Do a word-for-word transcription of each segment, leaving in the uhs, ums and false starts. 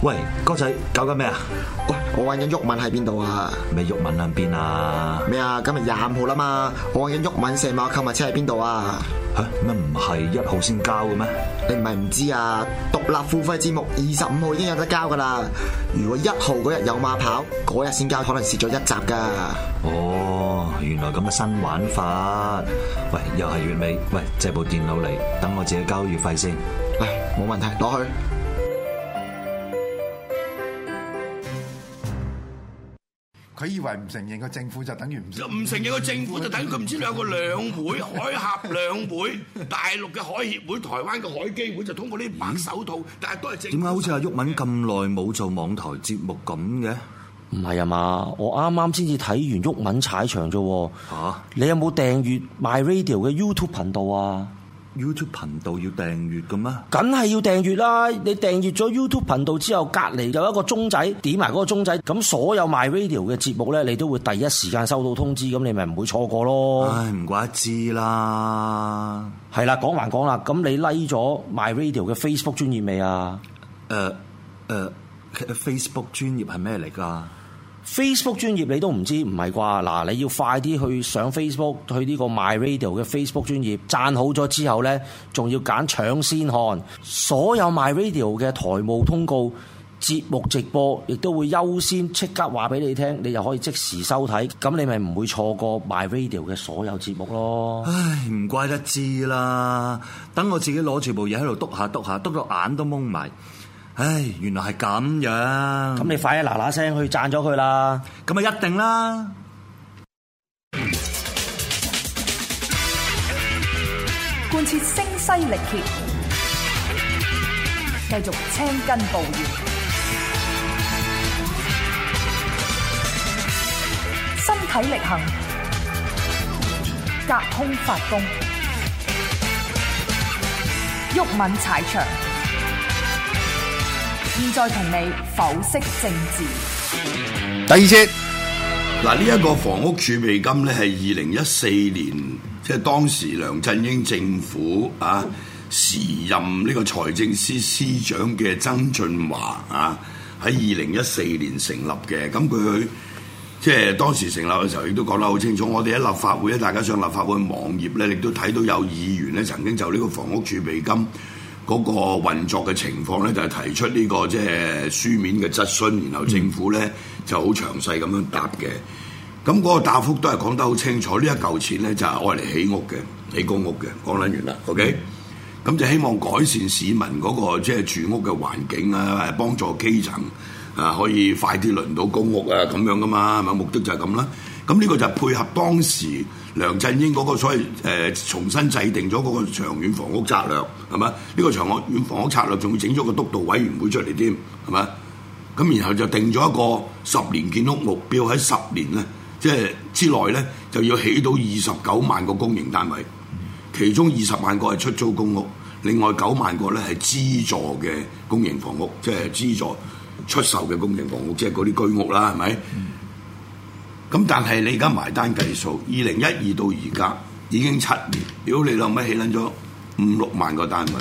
喂，哥仔搞緊咩啊？ 喂，我揾緊毓民喺邊度啊？ 咩毓民喺邊啊？ 咩啊？今日廿五號啦嘛，我揾緊毓民成碼購物車喺邊度啊？ 吓，乜唔係一號先交嘅咩？ 你唔係唔知啊？獨立付費節目二十五號已經有得交噶啦。如果一號嗰日有馬跑，嗰日先交，可能蝕咗一集噶。 哦，原來咁嘅新玩法。喂，又係月尾，喂，借部電腦嚟，等我自己交月費先。 唉，冇問題，攞去。 佢以為唔承認個政府就等於唔承認， 唔承認個政府就等佢唔知兩個兩會，海峽兩會，大陸嘅海協會、台灣嘅海基會就通過呢啲白手套，但係都係政府。 點解好似阿毓民咁耐冇做網台節目咁嘅？ 唔係啊嘛，我啱啱先至睇完毓民踩場啫。嚇、啊！你有冇訂閱 My Radio 嘅 YouTube 頻道啊？ YouTube 頻道要訂閱嘅咩？ 梗係要訂閱啦！你訂閱咗 YouTube 頻道之後，隔離有一個鐘仔，點埋嗰個鐘仔，咁所有 My Radio 嘅節目咧，你都會第一時間收到通知，咁你咪唔會錯過咯。 唉，唔怪得知啦。 係啦，講還講啦，咁你 like 咗 My Radio 嘅 Facebook 專頁未啊？ 誒誒、呃呃、Facebook 專頁係咩嚟㗎？ Facebook 專頁你都唔知，唔係啩？嗱，你要快啲去上 Facebook，去呢個 My Radio 嘅 Facebook 專頁，讚好咗之後呢，仲要揀搶先看所有 My Radio 嘅台務通告、節目直播，亦都會優先即刻話俾你聽，你就可以即時收睇，咁你咪唔會錯過 My Radio 嘅所有節目咯。 唉，唔怪得知啦，等我自己攞住部嘢喺度篤下篤下，篤到眼都蒙埋。唉，原來係咁樣。 咁你快啲嗱嗱聲去讚咗佢啦！ 咁啊一定啦！ 貫徹聲嘶力竭，繼續青筋暴現，身體力行，隔空發功，毓民踩場。現在同你剖析政治。 第二節嗱，呢一個房屋儲備金咧係二零一四年，即係當時梁振英政府啊時任呢個財政司司長嘅曾俊華啊喺二零一四年成立嘅。咁佢即係當時成立嘅時候，亦都講得好清楚。我哋喺立法會咧，大家上立法會網頁咧，亦都睇到有議員咧曾經就呢個房屋儲備金嗰個運作嘅情況咧，就係提出呢個即係書面嘅質詢，然後政府咧就好詳細咁樣答嘅。咁嗰個答覆都係講得好清楚，呢一嚿錢咧就係愛嚟起屋嘅，起公屋嘅。講撚完啦 ，OK。咁就希望改善市民嗰個即係住屋嘅環境啊，幫助基層啊，可以快啲輪到公屋啊，咁樣噶嘛，係咪？目的就係咁啦。咁呢個就配合當時梁振英嗰個所謂誒、呃、重新制定咗嗰個長遠房屋策略，係嘛？呢、這個長遠房屋策略仲要整咗個督導委員會出嚟添，係嘛？咁然後就定咗一個十年建屋目標，喺十年咧，即係之內咧就要起到二十九萬個公營單位，其中二十萬個係出租公屋，另外九萬個咧係資助嘅公營房屋，即係資助出售嘅公營房屋，即係嗰啲居屋啦，係咪？嗯。咁但係你而家埋單計數，二零一二到而家已經七年，屌你老味起撚咗五六萬個單位，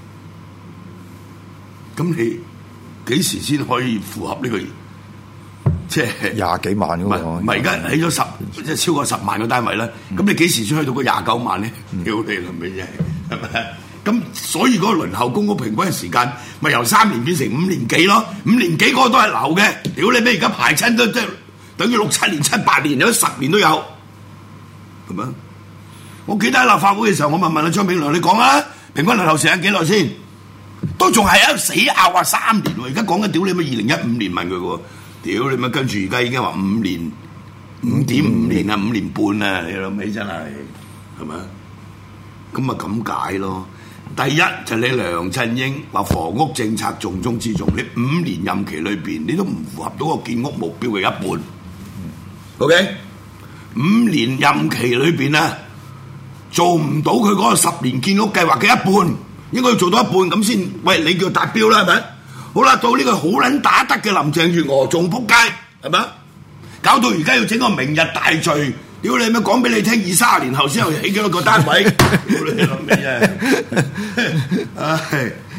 咁你幾時先可以符合呢個？即係廿幾萬㗎嘛？ 唔係而家起咗十，即係超過十萬個單位啦。咁、嗯、你幾時先去到個廿九萬咧？屌你老味啫，係咪？咁所以嗰個輪候公屋平均嘅時間咪由三年變成五年幾咯？五年幾嗰個都係流嘅，屌你咩？而家排親都即係。等於六七年、七八年，有十年都有，係咪？我記得喺立法會嘅時候，我問問阿張炳良，你講啊，平均輪候時間幾耐先？都仲係喺度死拗話三年喎，而家講緊屌你咪二零一五年問佢喎，屌你咪跟住而家已經話五年、五點五年啊，五年半啊，你諗起真係係咪？咁咪咁解咯。第一就係、你梁振英話房屋政策重中之重，你五年任期裏邊，你都唔符合到個建屋目標嘅一半。OK， 五年任期裏邊啊，做唔到佢嗰個十年建屋計劃嘅一半，應該要做到一半咁先，喂，你叫達標啦，係咪？好啦，到呢個好撚打得嘅林鄭月娥仲撲街，係咪？搞到而家要整個明日大嶼，屌你咩？講俾你聽，二三十年後先後起幾多個單位？屌你諗咩啫？唉，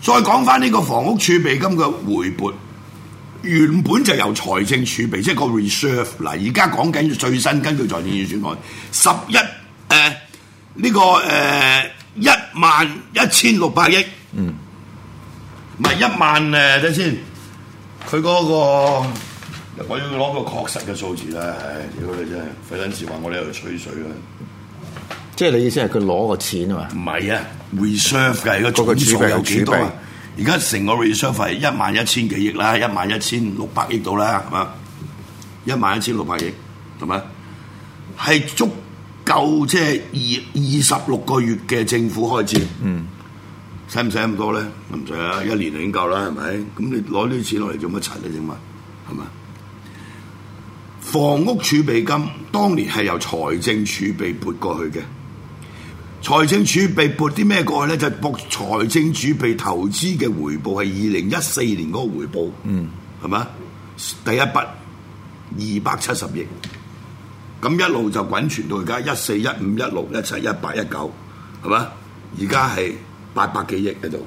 再講翻呢個房屋儲備金嘅回撥，原本就由財政儲備，即係個 reserve。嗱，而家講緊最新根據財政預算案，十一誒呢個誒一萬一千六百億，嗯，唔係一萬誒，睇先，佢嗰個我要攞個確實嘅數字啦，唉，屌你真係費撚事話我哋喺度吹水啦。 即係你意思係佢攞個錢啊嘛？ 唔係啊 ，reserve 嘅而家總數有幾多啊？而家成個 reserve 係一萬一千幾億啦，一萬一千六百億到啦，係嘛？一萬一千六百億，係咪？係足夠即係二二十六個月嘅政府開支。嗯，使唔使咁多咧？唔使啊，一年就已經夠啦，係咪？咁你攞呢啲錢落嚟做乜柒咧？整嘛，係嘛？房屋儲備金當年係由財政儲備撥過去嘅。財政儲備撥啲咩過去咧？就係、撥財政儲備投資嘅回報係二零一四年嗰個回報，嗯，係嘛？第一筆二百七十億，咁一路就滾存到而家一四、一五、一六、一七、一八、一九，係嘛？而家係八百幾億喺度。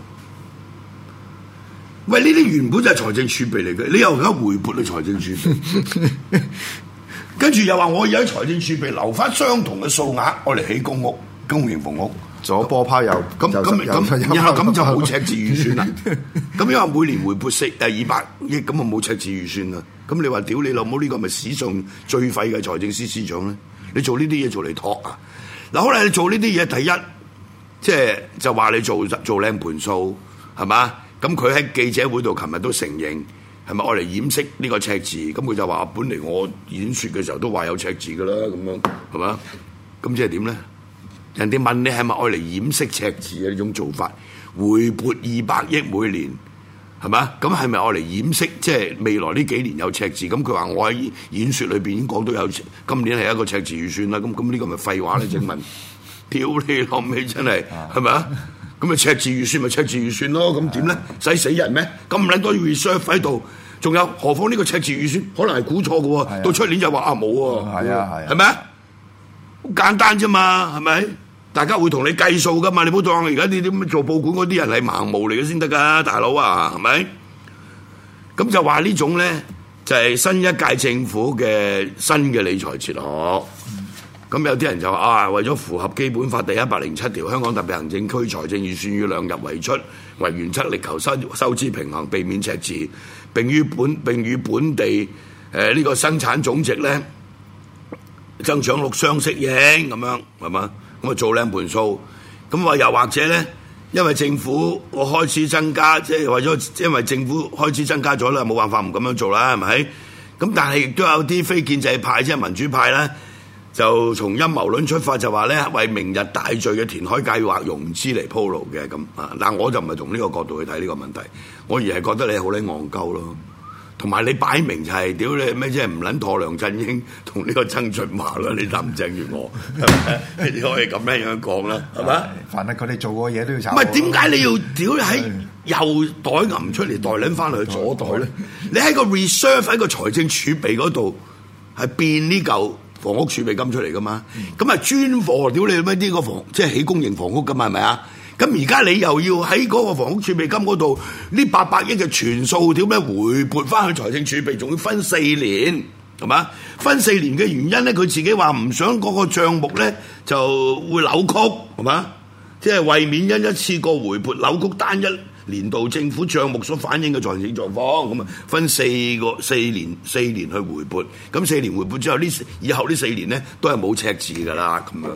喂，呢啲原本就係財政儲備嚟嘅，你又而家回撥你財政儲備，跟住又話我而家財政儲備留翻相同嘅數額，我嚟起公屋。公營房屋左波拋右， 咁咁咁，然後咁就冇赤字預算啦。咁因為每年回撥四誒二百億，咁啊冇赤字預算啦。咁你話屌你老母呢個咪史上最廢嘅財政司司長咧？你做呢啲嘢做嚟托啊？嗱，好啦，你做呢啲嘢，第一即係就話、是、你做做靚盤數係嘛？咁佢喺記者會度琴日都承認係咪愛嚟掩飾呢個赤字？咁佢就話本嚟我演説嘅時候都話有赤字㗎啦，咁樣係嘛？咁即係點咧？人哋問你係咪愛嚟掩飾赤字嘅呢種做法？回撥二百億每年係嘛？咁係咪愛嚟掩飾即係未來呢幾年有赤字？咁佢話我喺演説裏邊已經講到有今年係一個赤字預算啦。咁咁呢個咪廢話咧？請問，屌你老味真係係咪啊？咁咪赤字預算咪赤字預算咯？咁點咧？使死人咩？咁撚多 reserve 喺度，仲有何況呢個赤字預算可能係估錯嘅喎？啊、到出年就話啊冇喎， 係啊係， 係咪啊？好簡單啫嘛，係咪？大家會同你計數噶嘛？你唔好當而家啲啲做報館嗰啲人係盲毛嚟嘅先得噶，大佬啊，係咪？咁就話呢種咧就係、是、新一屆政府嘅新嘅理財哲學。咁、嗯、有啲人就話啊，為咗符合基本法第一百零七條，香港特別行政區財政預算要量入為出為原則，力求收收支平衡，避免赤字，並與本並與本地誒呢、呃這個生產總值咧增長率相適應咁樣，係嘛？咁啊做靚盤數，咁話又或者咧，因為政府個開支增加，即係為咗因為政府開支增加咗啦，冇辦法唔咁樣做啦，係咪？咁但係亦都有啲非建制派即係民主派咧，就從陰謀論出發，就話咧為明日大嶼嘅填海計劃融資嚟鋪路嘅咁啊！但我就唔係從呢個角度去睇呢個問題，我而係覺得你好撚戇鳩咯。同埋你擺明就係、是、屌你咩，即係唔撚妥梁振英同呢個曾俊華啦，你林鄭月娥係咪？你可以咁樣樣講啦，係咪？ 凡係佢哋做過嘢都要炒。 唔係點解你要屌喺右袋揞出嚟，袋撚翻去左袋咧？你喺個 reserve 喺個財政儲備嗰度係變呢嚿房屋儲備金出嚟噶嘛？咁啊、嗯、專貨屌你咩呢個房即係起公營房屋噶嘛？係咪啊？咁而家你又要喺嗰個房屋儲備金嗰度呢八百億嘅全數點咩回撥翻去財政儲備，仲要分四年係嘛？分四年嘅原因咧，佢自己話唔想嗰個帳目咧就會扭曲係嘛？即係為免因一次過回撥扭曲單一年度政府帳目所反映嘅財政狀況，咁啊分四個四年四年去回撥，咁四年回撥之後呢以後呢四年咧都係冇赤字㗎啦咁樣。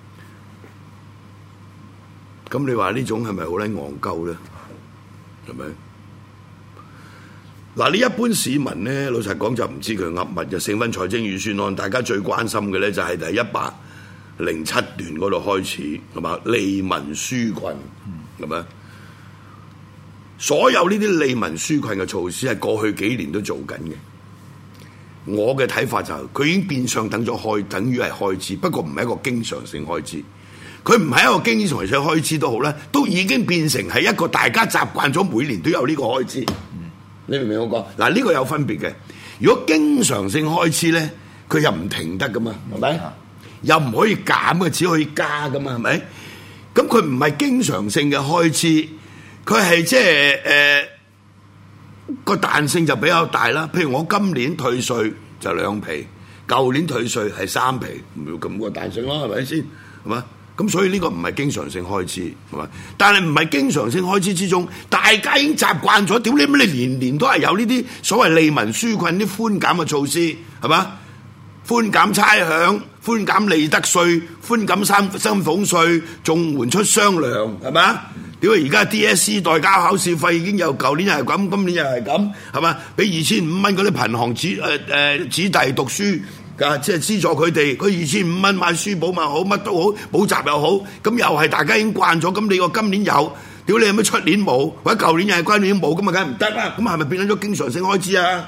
咁你話呢種係咪好撚戇鳩咧？係咪？嗱，你一般市民咧，老實講就唔知佢噏乜嘅。成份財政預算案，大家最關心嘅咧就係第一百零七段嗰度開始，係嘛？利民紓困，係咪？所有呢啲利民紓困嘅措施係過去幾年都做緊嘅。我嘅睇法就係、是，佢已經變相等咗開，等於係開支，不過唔係一個經常性開支。佢唔係一個經常性開支都好咧，都已經變成係一個大家習慣咗每年都有呢個開支。嗯、你明唔明我講？嗱，呢個有分別嘅。如果經常性開支咧，佢又唔停得噶嘛，係咪？嗯、又唔可以減嘅，只可以加噶嘛，係咪？咁佢唔係經常性嘅開支， 佢係即係誒個彈性就比較大啦。譬如我今年退稅就兩皮，舊年退稅係三皮，唔要咁個彈性咯，係咪先？係嘛？咁所以呢個唔係經常性開支，係嘛？但係唔係經常性開支之中，大家已經習慣咗。屌你乜？你年年都係有呢啲所謂利民紓困啲寬減嘅措施，係嘛？寬減差餉、寬減利得稅、寬減薪薪俸稅、綜援出雙糧，係嘛？屌而家 D S E 代交考試費已經由舊年又係咁，今年又係咁，係嘛？俾二千五蚊嗰啲貧寒子誒誒、呃、子弟讀書。啊！即係資助佢哋，佢二千五蚊買書簿咪好，乜都好，補習又好，咁又係大家已經慣咗。咁你個今年有，屌你有咩出年冇，或者舊年又係今年冇，咁啊梗係唔得啦。咁係咪變咗經常性開支啊？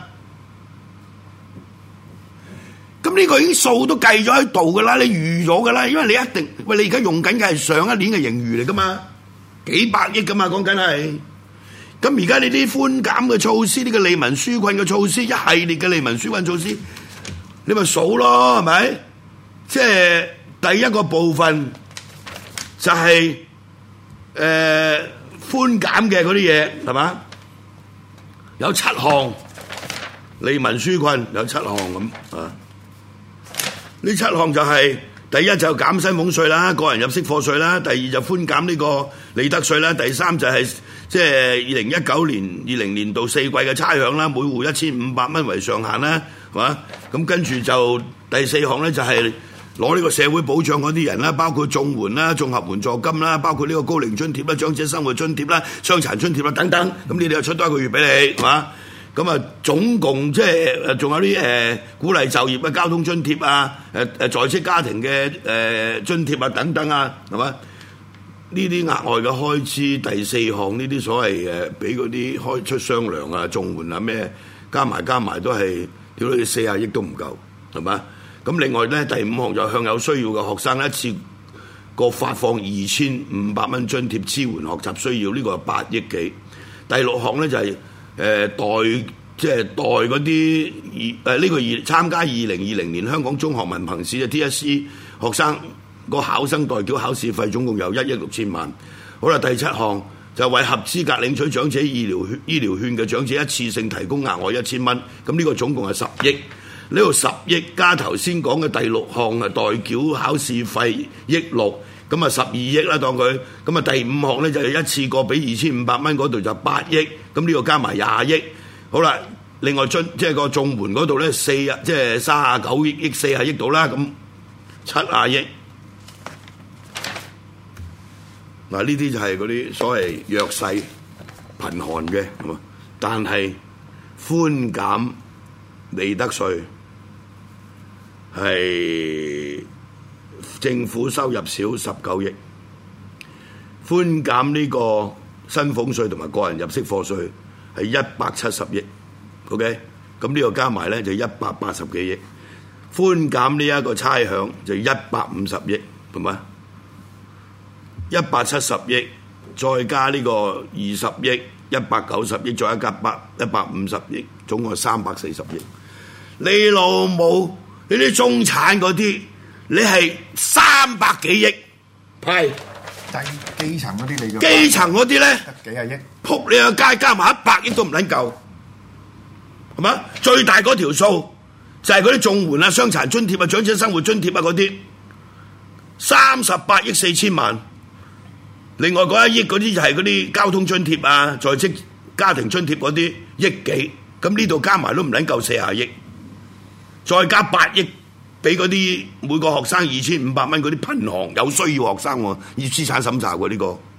咁呢個已經數都計咗喺度㗎啦，你預咗㗎啦，因為你一定喂你而家用緊嘅係上一年嘅盈餘嚟㗎嘛，幾百億㗎嘛，講緊係。咁而家你啲寬減嘅措施，呢個利民紓困嘅措施，一系列嘅利民紓困措施。你咪數咯，係咪？即係第一個部分就係誒寬減嘅嗰啲嘢，係嘛？有七項利民紓困，有七項咁啊。呢七項就係、是、第一就減薪俸稅啦，個人入息課稅啦；第二就寬減呢個利得稅啦；第三就係即係二零一九年二零年度四季嘅差餉啦，每戶一千五百蚊為上限啦。係嘛？咁跟住就第四項咧，就係攞呢個社會保障嗰啲人啦，包括綜援啦、綜合援助金啦，包括呢個高齡津貼啦、長者生活津貼啦、傷殘津貼啦等等。咁你哋又出多一個月俾你，係嘛？咁啊，總共即係仲有啲誒、呃、鼓勵就業嘅交通津貼啊，誒誒在職家庭嘅誒、呃、津貼啊等等啊，係嘛？呢啲額外嘅開支，第四項呢啲所謂誒俾嗰啲開出雙糧啊、綜援啊咩，加埋加埋都係。屌你四十億都唔夠，係嘛？咁另外咧，第五項就向有需要嘅學生一次過發放二千五百蚊津貼支援學習需要，呢、這個係八億幾。第六項咧就係、是、誒、呃、代即係代嗰啲二誒呢個二參加二零二零年香港中學文憑試嘅 T S E 學生個考生代繳考試費總共有一億六千萬。好啦，第七項。就為合資格領取長者醫療券醫療券嘅長者一次性提供額外一千蚊，咁呢個總共係十億。呢度十億加頭先講嘅第六項係代繳考試費億六，咁啊十二億啦當佢。咁啊第五項咧就係一次過俾二千五百蚊嗰度就八億，咁呢個加埋廿億。好啦，另外津即係個綜援嗰度咧四啊即係三十九億億四十億度啦，咁七啊億。嗱，呢啲就係嗰啲所謂弱勢貧寒嘅，係嘛？但係寬減利得稅係政府收入少十九億，寬減呢個薪俸稅同埋個人入息課稅係一百七十億 ，OK？咁呢個加埋咧就一百八十幾億，寬減呢一個差餉就一百五十億，係嘛？一百七十億，再加呢個二十億，一百九十億，再加百一百五十億，總共係三百四十億。你老母，你啲中產嗰啲，你係三百幾億派， 但基層嗰啲你就基層嗰啲咧得幾廿億， 撲你個街加埋一百億都唔撚夠，係嘛？最大嗰條數就係嗰啲綜援啊、傷殘津貼啊、長者生活津貼啊嗰啲，三十八億四千萬。另外嗰一億嗰啲就係嗰啲交通津貼啊、在職家庭津貼嗰啲億幾，咁呢度加埋都唔撚夠四十億，再加八億俾嗰啲每個學生二千五百蚊嗰啲貧寒有需要學生喎，要資產審查喎呢個，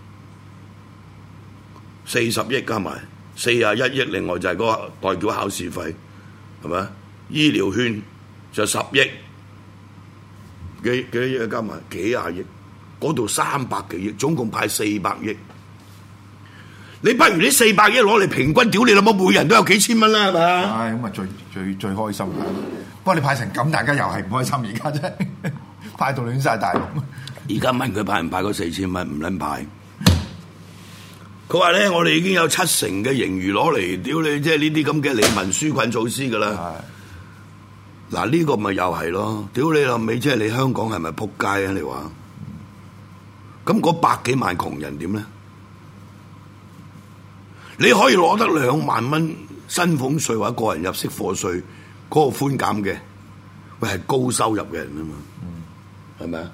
四十億加埋四十一億，另外就係嗰個代繳考試費，係咪？醫療券就十億，幾幾多億加埋幾廿億。嗰度三百幾億，總共派四百億。你不如呢四百億攞嚟平均屌你老母，每人都有幾千蚊啦，係嘛？ 唉，咁啊最最最開心。不過你派成咁，大家又係唔開心。而家真係派到亂晒大龍。 而家問佢派唔派嗰四千蚊，唔撚派。佢話咧，我哋已經有七成嘅盈餘攞嚟屌你，即係呢啲咁嘅利民紓困措施㗎啦。嗱，呢個咪又係咯，屌你老味，即係你香港係咪撲街啊？你話？咁嗰百幾萬窮人點咧？ 你可以攞得兩萬蚊薪俸稅或者個人入息課稅嗰個寬減嘅，喂係高收入嘅人啊嘛，係咪啊？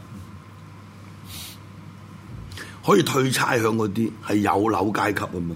可以退差餉嗰啲係有樓階級啊嘛，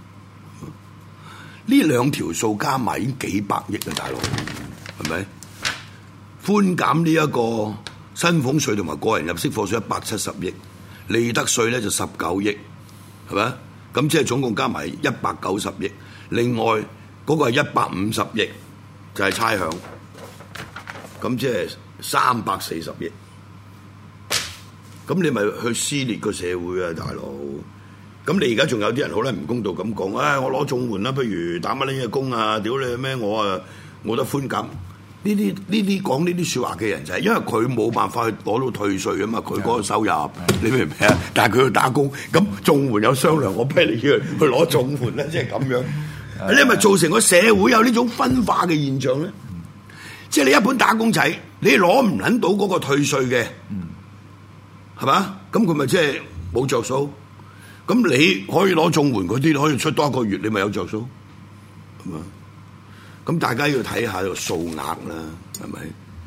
呢兩條數加埋已經幾百億啊，大佬，係咪？寬減呢一個薪俸稅同埋個人入息課稅一百七十億，利得稅咧就十九億，係咪？咁即係總共加埋一百九十億，另外嗰、嗰個係一百五十億，就係差餉，咁即係三百四十億。咁你咪去撕裂個社會啊，大佬！咁你而家仲有啲人好咧唔公道咁講，唉、哎，我攞綜援啦，不如打乜呢嘢工啊？屌你咩？我啊冇得寬減。呢啲呢啲講呢啲説話嘅人就係因為佢冇辦法去攞到退稅啊嘛，佢嗰個收入，你明唔明啊？但係佢要打工，咁綜援有商量，我逼你去去攞綜援啦，即係咁樣。你係咪造成個社會有呢種分化嘅現象咧？即係你一般打工仔，你攞唔撚到嗰個退稅嘅。係嘛？咁佢咪即係冇着數？咁你可以攞綜援嗰啲，可以出多一個月，你咪有着數？係嘛？咁大家要睇下個數額啦，係咪？誒、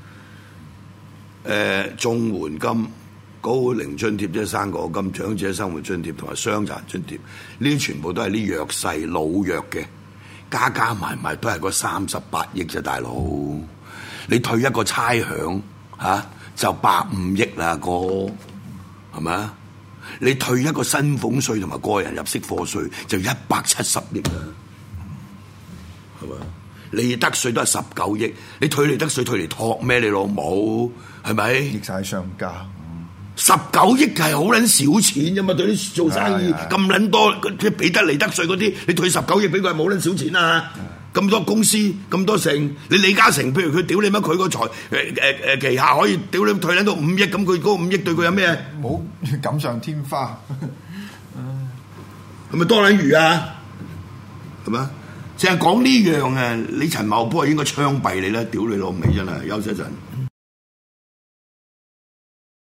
呃，綜援金、高齡津貼即係生果金、長者生活津貼同埋傷殘津貼，呢啲全部都係啲弱勢老弱嘅，加加埋埋都係嗰三十八億啫，大佬！你退一個差餉嚇、啊、就百五億啦，哥。係咪啊？你退一個薪俸稅同埋個人入息課稅就一百七十億啦，係咪？利得稅都係十九億，你退利得稅退嚟托咩？你老母係咪？ 益晒商家， 十九億係好撚少錢啫嘛，對啲做生意咁撚多，即係俾得利得稅嗰啲，你退十九億俾佢係冇撚少錢啊！咁多公司咁多成，你李嘉誠譬如佢屌你乜，佢個財誒誒誒旗下可以屌你退撚到五億，咁佢嗰個五億對佢有咩？ 冇錦上添花， 係咪多撚餘啊？係咪？淨係講呢樣啊！你陳茂波應該槍斃你啦！屌你老味真係，休息一陣。